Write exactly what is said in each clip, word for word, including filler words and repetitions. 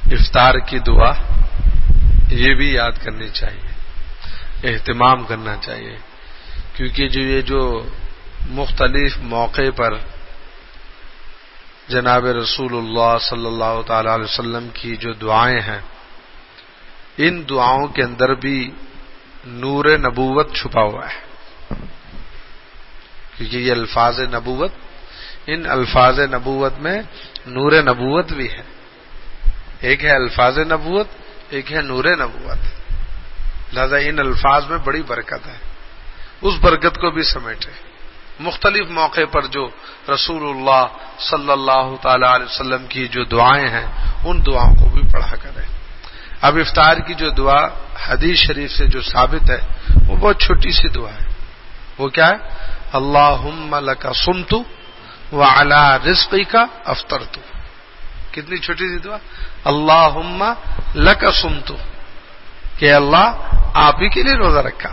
افطار کی دعا یہ بھی یاد کرنی چاہیے، اہتمام کرنا چاہیے، کیونکہ جو یہ جو مختلف موقع پر جناب رسول اللہ صلی اللہ تعالی علیہ وسلم کی جو دعائیں ہیں، ان دعاؤں کے اندر بھی نور نبوت چھپا ہوا ہے، کیونکہ یہ الفاظ نبوت، ان الفاظ نبوت میں نور نبوت بھی ہے، ایک ہے الفاظ نبوت، ایک ہے نور نبوت، لہذا ان الفاظ میں بڑی برکت ہے، اس برکت کو بھی سمیٹے۔ مختلف موقع پر جو رسول اللہ صلی اللہ تعالی علیہ وسلم کی جو دعائیں ہیں ان دعاؤں کو بھی پڑھا کریں۔ اب افطار کی جو دعا حدیث شریف سے جو ثابت ہے وہ بہت چھوٹی سی دعا ہے، وہ کیا ہے؟ اللہم لک صمت وعلی رزقک افطرت۔ کتنی چھوٹی سی دعا؟ اللہم لک صمت، کہ اللہ آپ ہی کے لیے روزہ رکھا،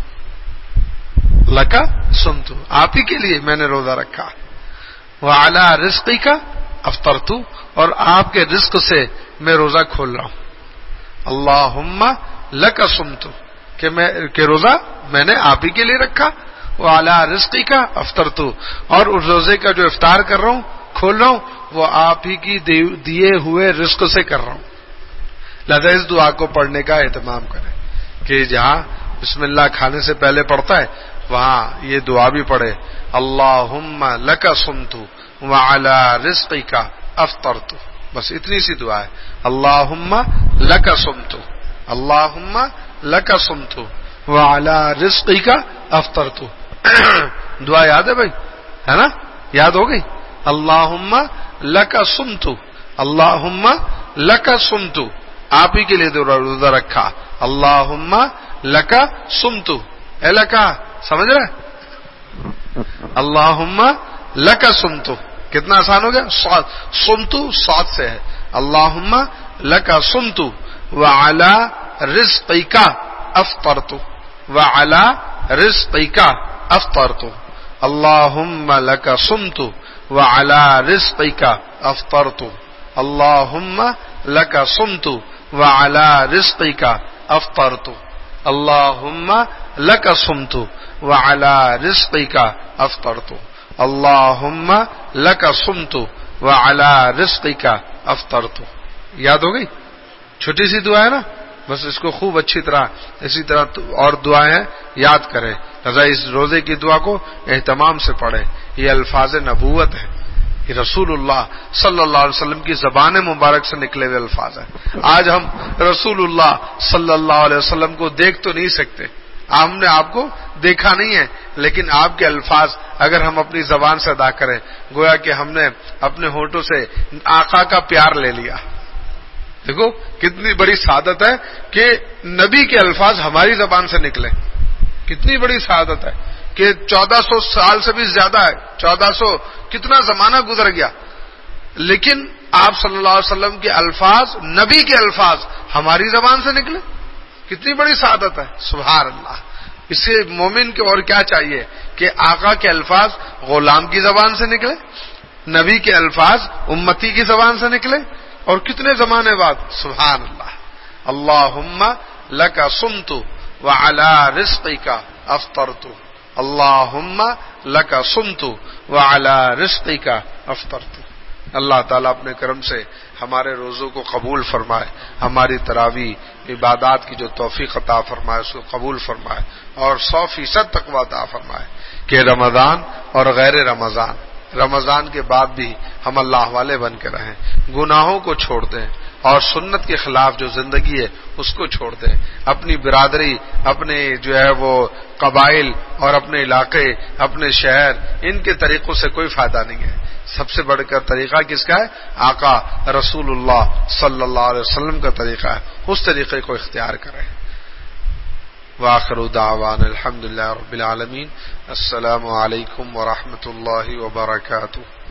لک صمت، آپ ہی کے لیے میں نے روزہ رکھا، وعلی رزقک افطرت، اور آپ کے رزق سے میں روزہ کھول رہا ہوں۔ اللہم لک صمت، کہ میں کہ روزہ میں نے آپ ہی کے لیے رکھا، وعلی رزقک افطرت، اور اس روزے کا جو افطار کر رہا ہوں، کھول رہا ہوں، وہ آپ ہی کی دیے ہوئے رزق سے کر رہا ہوں۔ لہذا اس دعا کو پڑھنے کا اہتمام کریں کہ جہاں بسم اللہ کھانے سے پہلے پڑھتا ہے وہاں یہ دعا بھی پڑھے، اللہم لک صمت وعلی رزقک افطرت، بس اتنی سی دعا ہے، اللہم لک صمت، اللہم لک صمت وعلی رزقک افطرت۔ دعا یاد ہے بھائی، ہے نا؟ یاد ہو گئی؟ اللہم لک صمت، اللہم لک صمت، آپ ہی کے لیے روزہ رکھا، اللہم لک صمت، اے لکا، سمجھ رہے؟ اللہم لک صمت، کتنا آسان ہو گیا؟ صمت صاد سے ہے، اللہم لک صمت وعلی رزقک افطرت، وعلی رزقک افطرت، اللہم لک صمت وعلی رزقک افطرت، اللہم لک صمت وعلی رزقک افطرت، اللہم لک صمت وعلی رزقک افطرت، اللہم لک صمت وعلی رزقک افطرت۔ یاد ہو گئی؟ چھوٹی سی دعا ہے نا، بس اس کو خوب اچھی طرح اسی طرح اور دعائیں یاد کریں، لہذا اس روزے کی دعا کو اہتمام سے پڑھیں۔ یہ الفاظ نبوت ہے، یہ رسول اللہ صلی اللہ علیہ وسلم کی زبان مبارک سے نکلے ہوئے الفاظ ہیں۔ آج ہم رسول اللہ صلی اللہ علیہ وسلم کو دیکھ تو نہیں سکتے، ہم نے آپ کو دیکھا نہیں ہے، لیکن آپ کے الفاظ اگر ہم اپنی زبان سے ادا کریں گویا کہ ہم نے اپنے ہونٹوں سے آقا کا پیار لے لیا۔ دیکھو کتنی بڑی سعادت ہے کہ نبی کے الفاظ ہماری زبان سے نکلے، کتنی بڑی سعادت ہے کہ چودہ سو سال سے بھی زیادہ ہے، چودہ سو کتنا زمانہ گزر گیا، لیکن آپ صلی اللہ علیہ وسلم کے الفاظ، نبی کے الفاظ ہماری زبان سے نکلے، کتنی بڑی سعادت ہے، سبحان اللہ۔ اس سے مومن کے اور کیا چاہیے کہ آقا کے الفاظ غلام کی زبان سے نکلے، نبی کے الفاظ امتی کی زبان سے نکلے، اور کتنے زمانے بعد، سبحان اللہ۔ اللہم لک صمت وعلی رزقک افطرت، اللہم لک صمت وعلی رزقک افطرت۔ اللہ تعالیٰ اپنے کرم سے ہمارے روزوں کو قبول فرمائے، ہماری تراویح عبادات کی جو توفیق عطا فرمائے اس کو قبول فرمائے، اور سو فیصد تقویٰ عطا فرمائے کہ رمضان اور غیر رمضان، رمضان کے بعد بھی ہم اللہ والے بن کے رہیں، گناہوں کو چھوڑ دیں، اور سنت کے خلاف جو زندگی ہے اس کو چھوڑ دیں، اپنی برادری، اپنے جو ہے وہ قبائل اور اپنے علاقے، اپنے شہر، ان کے طریقوں سے کوئی فائدہ نہیں ہے۔ سب سے بڑھ کر طریقہ کس کا ہے؟ آقا رسول اللہ صلی اللہ علیہ وسلم کا طریقہ ہے، اس طریقے کو اختیار کریں۔ وآخر دعوانا الحمدللہ رب العالمین، السلام علیکم ورحمۃ اللہ وبرکاتہ۔